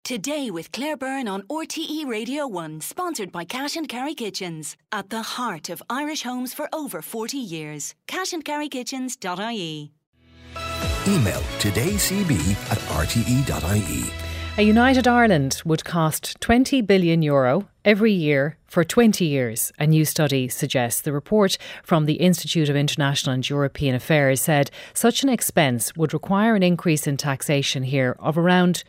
Today with Claire Byrne on RTE Radio 1, sponsored by Cash and Carry Kitchens. At the heart of Irish homes for over 40 years. cashandcarrykitchens.ie. Email todaycb@rte.ie. A united Ireland would cost €20 billion every year for 20 years, a new study suggests. The report from the Institute of International and European Affairs said such an expense would require an increase in taxation here of around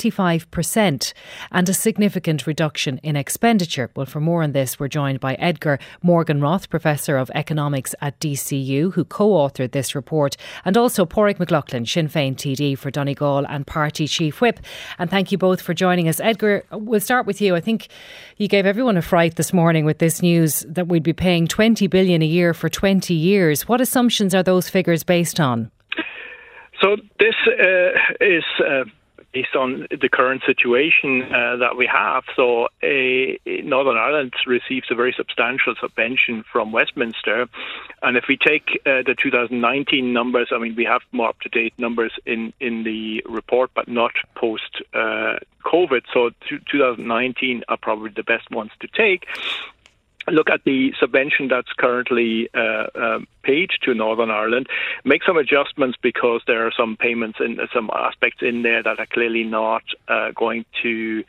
25% and a significant reduction in expenditure. Well, for more on this, we're joined by Edgar Morgan-Roth, Professor of Economics at DCU, who co-authored this report, and also Pádraig McLaughlin, Sinn Féin TD for Donegal and Party Chief Whip. And thank you both for joining us. Edgar, we'll start with you. I think you gave everyone a fright this morning with this news that we'd be paying $20 billion a year for 20 years. What assumptions are those figures based on? So this is based on the current situation that we have. So Northern Ireland receives a very substantial subvention from Westminster. And if we take the 2019 numbers, I mean, we have more up-to-date numbers in the report, but not post-COVID. So 2019 are probably the best ones to take. Look at the subvention that's currently paid to Northern Ireland, make some adjustments because there are some payments and some aspects in there that are clearly not going to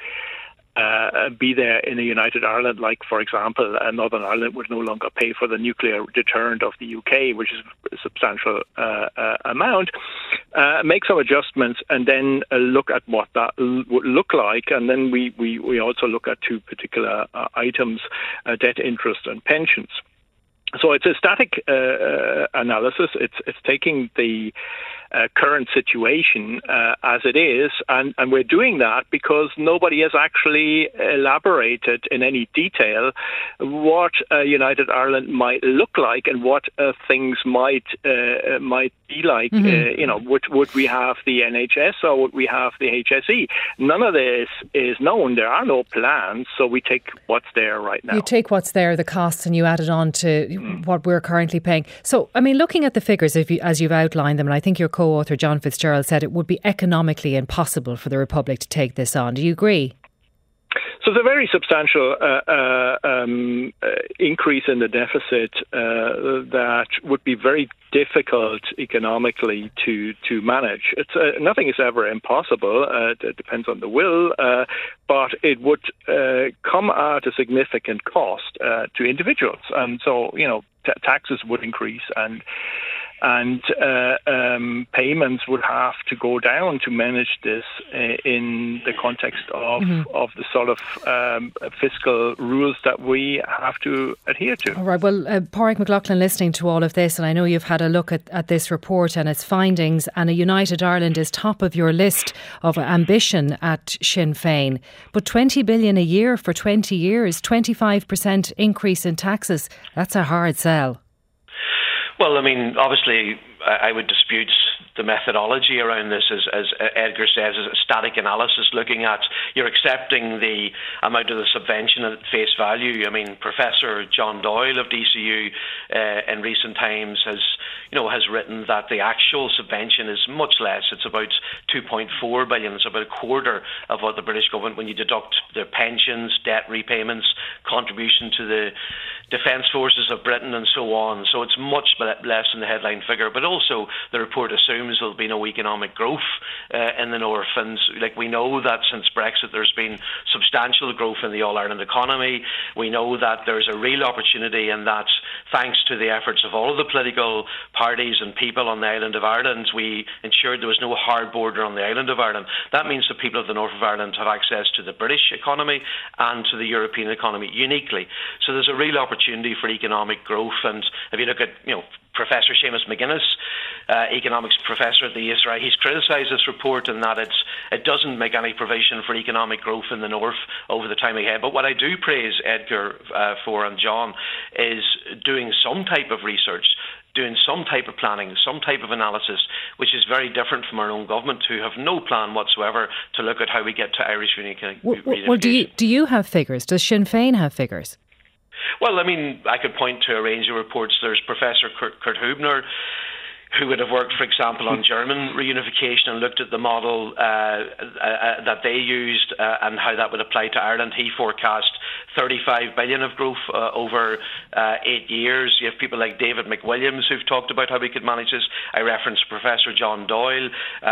be there in a united Ireland. Like, for example, Northern Ireland would no longer pay for the nuclear deterrent of the UK, which is a substantial amount. Make some adjustments and then look at what that would look like. And then we also look at two particular items, debt, interest and pensions. So it's a static analysis. It's taking the current situation as it is, and we're doing that because nobody has actually elaborated in any detail what United Ireland might look like and what things might be like. Would we have the NHS or would we have the HSE? None of this is known. There are no plans, so we take what's there right now. You take what's there, the costs, and you add it on to what we're currently paying. So, I mean, looking at the figures, as you've outlined them, and I think your co-author John Fitzgerald said it would be economically impossible for the Republic to take this on. Do you agree? So it's a very substantial increase in the deficit that would be very difficult economically to manage. It's nothing is ever impossible. It depends on the will, but it would come at a significant cost to individuals, and so taxes would increase and payments would have to go down to manage this in the context of the sort of fiscal rules that we have to adhere to. All right. Well, Pádraig McLaughlin, listening to all of this, and I know you've had a look at this report and its findings, and a united Ireland is top of your list of ambition at Sinn Féin. But $20 billion a year for 20 years, 25% increase in taxes, that's a hard sell. Well, I mean, obviously, I would dispute the methodology around this, as Edgar says, is a static analysis looking at, you're accepting the amount of the subvention at face value. I mean, Professor John Doyle of DCU in recent times has written that the actual subvention is much less. It's about $2.4 billion. It's about a quarter of what the British government, when you deduct their pensions, debt repayments, contribution to the Defence Forces of Britain and so on. So it's much less than the headline figure. But also the report assumes there'll be no economic growth in the North. And we know that since Brexit there's been substantial growth in the All-Ireland economy. We know that there's a real opportunity, and that thanks to the efforts of all of the political parties and people on the island of Ireland, we ensured there was no hard border on the island of Ireland. That means the people of the north of Ireland have access to the British economy and to the European economy uniquely. So there's a real opportunity for economic growth. And if you look at, Professor Seamus McGuinness, economics professor at the ESRI, he's criticised this report in that it doesn't make any provision for economic growth in the north over the time ahead. But what I do praise Edgar for, and John, is doing some type of research, doing some type of planning, some type of analysis, which is very different from our own government, who have no plan whatsoever to look at how we get to Irish reunification. Well, do you have figures? Does Sinn Féin have figures? Well, I mean, I could point to a range of reports. There's Professor Kurt Hubner, who would have worked, for example, on German reunification and looked at the model that they used and how that would apply to Ireland. He forecast 35 billion of growth over 8 years. You have people like David McWilliams who've talked about how we could manage this. I referenced Professor John Doyle.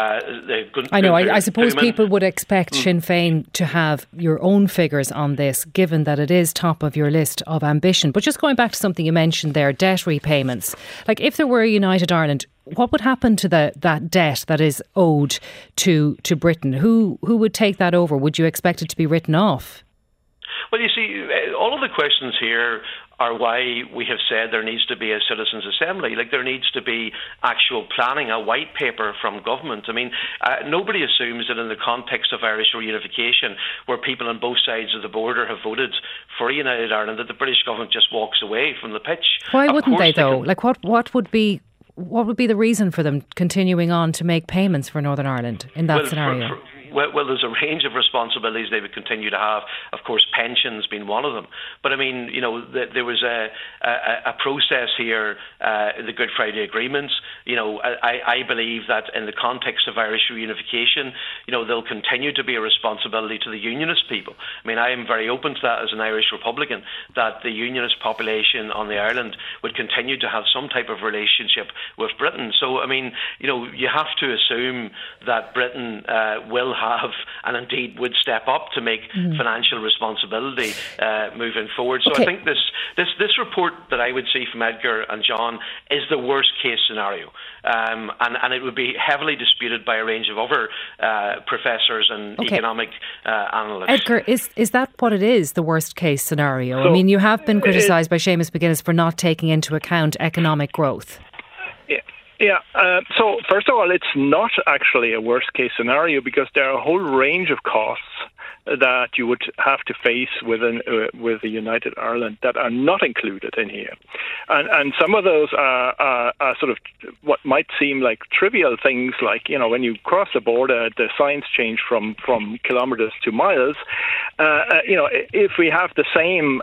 I know. I suppose people would expect Sinn Féin to have your own figures on this, given that it is top of your list of ambition. But just going back to something you mentioned there, debt repayments. Like, if there were a United Ireland, what would happen to that debt that is owed to Britain? Who would take that over? Would you expect it to be written off? Well, you see, all of the questions here are why we have said there needs to be a citizens' assembly. Like, there needs to be actual planning, a white paper from government. I mean, nobody assumes that in the context of Irish reunification, where people on both sides of the border have voted for a United Ireland, that the British government just walks away from the pitch. Why wouldn't they, though? Like, what would be the reason for them continuing on to make payments for Northern Ireland in that scenario? Well, there's a range of responsibilities they would continue to have. Of course, pensions being one of them. But I mean, you know, there was a process here, the Good Friday Agreements. You know, I believe that in the context of Irish reunification, you know, there'll continue to be a responsibility to the unionist people. I mean, I am very open to that as an Irish Republican, that the unionist population on the island would continue to have some type of relationship with Britain. So, I mean, you know, you have to assume that Britain will have, and indeed would step up to make financial responsibility moving forward. So I think this report that I would see from Edgar and John is the worst case scenario, and it would be heavily disputed by a range of other professors and economic analysts. Edgar, is that what it is, the worst case scenario? So, I mean, you have been criticised by Seamus McGuinness for not taking into account economic growth. Yeah, so first of all, it's not actually a worst case scenario, because there are a whole range of costs that you would have to face with a United Ireland that are not included in here. And some of those are sort of what might seem like trivial things, like, you know, when you cross the border, the signs change from kilometres to miles. You know, if we have the same,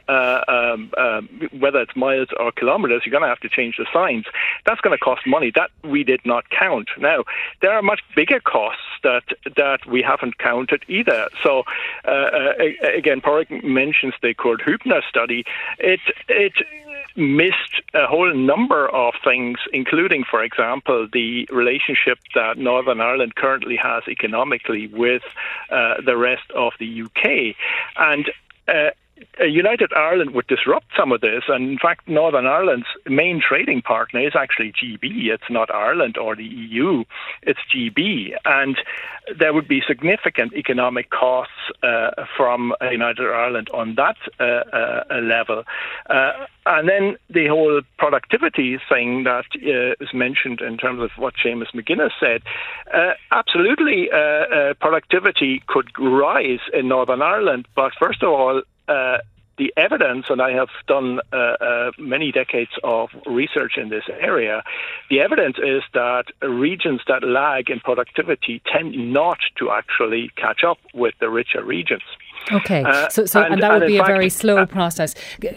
whether it's miles or kilometres, you're going to have to change the signs. That's going to cost money. That we did not count. Now, there are much bigger costs that we haven't counted either. So, again, Pádraig mentions the Kurt Hübner study. It missed a whole number of things, including, for example, the relationship that Northern Ireland currently has economically with the rest of the UK. And a United Ireland would disrupt some of this, and in fact Northern Ireland's main trading partner is actually GB. It's not Ireland or the EU, it's GB, and there would be significant economic costs from United Ireland on that level. And then the whole productivity thing that is mentioned in terms of what Seamus McGuinness said, absolutely productivity could rise in Northern Ireland, but first of all, the evidence, and I have done many decades of research in this area, the evidence is that regions that lag in productivity tend not to actually catch up with the richer regions. Okay, and that would be a very slow process.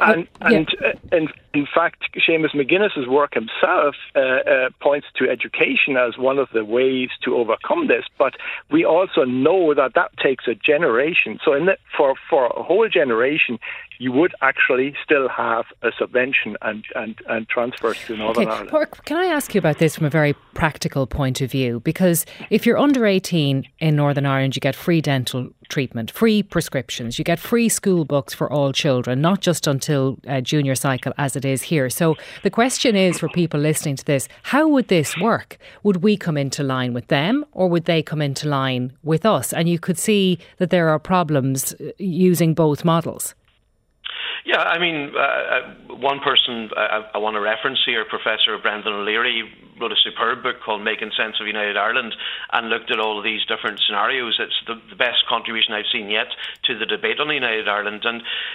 In fact, Seamus McGuinness's work himself points to education as one of the ways to overcome this. But we also know that takes a generation. So for a whole generation, you would actually still have a subvention and transfers to Northern Ireland. Pádraig, can I ask you about this from a very practical point of view? Because if you're under 18 in Northern Ireland, you get free dental treatment, free prescriptions, you get free school books for all children, not just until junior cycle as it is here. So the question is, for people listening to this, how would this work? Would we come into line with them, or would they come into line with us? And you could see that there are problems using both models. Yeah, I mean, one person I want to reference here, Professor Brendan O'Leary, wrote a superb book called Making Sense of United Ireland and looked at all of these different scenarios. It's the best contribution I've seen yet to the debate on United Ireland. And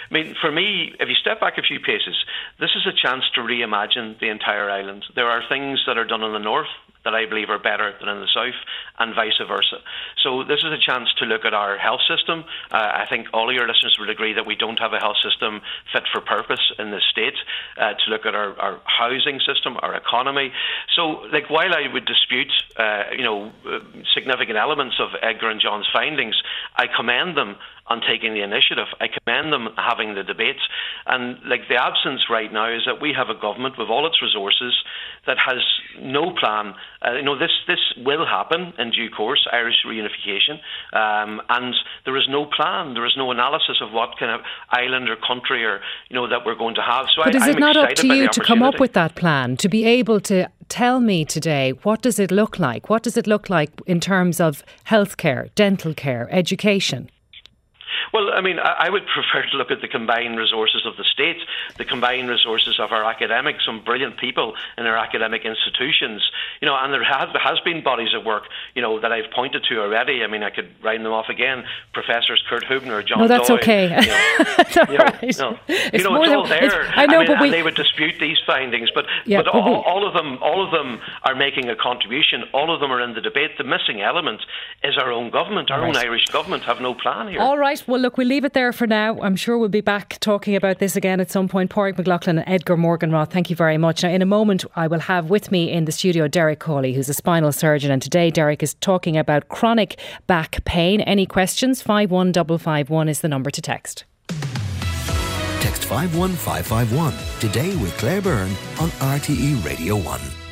I mean, for me, if you step back a few paces, this is a chance to reimagine the entire island. There are things that are done in the north that I believe are better than in the south, and vice versa. So this is a chance to look at our health system. I think all of your listeners would agree that we don't have a health system fit for purpose in this state. To look at our housing system, our economy. So, like, while I would dispute, significant elements of Edgar and John's findings, I commend them on taking the initiative. I commend them having the debate. And like, the absence right now is that we have a government with all its resources that has no plan. This will happen in due course, Irish reunification, and there is no plan. There is no analysis of what kind of island or country that we're going to have. So but is it not up to you to come up with that plan, to be able to tell me today, what does it look like? What does it look like in terms of healthcare, dental care, education? Well, I mean, I would prefer to look at the combined resources of the state, the combined resources of our academics, some brilliant people in our academic institutions, and there has been bodies of work, that I've pointed to already. I mean, I could write them off again. Professors Kurt Hubner, John Doyle. No, that's okay. It's all there. I know, but they would dispute these findings, but all of them are making a contribution. All of them are in the debate. The missing element is our own government. Our own Irish government have no plan here. All right. Well, look, we'll leave it there for now. I'm sure we'll be back talking about this again at some point. Pádraig McLaughlin and Edgar Morganroth, thank you very much. Now, in a moment, I will have with me in the studio Derek Cawley, who's a spinal surgeon. And today, Derek is talking about chronic back pain. Any questions? 51551 is the number to text. Text 51551 today with Claire Byrne on RTE Radio 1.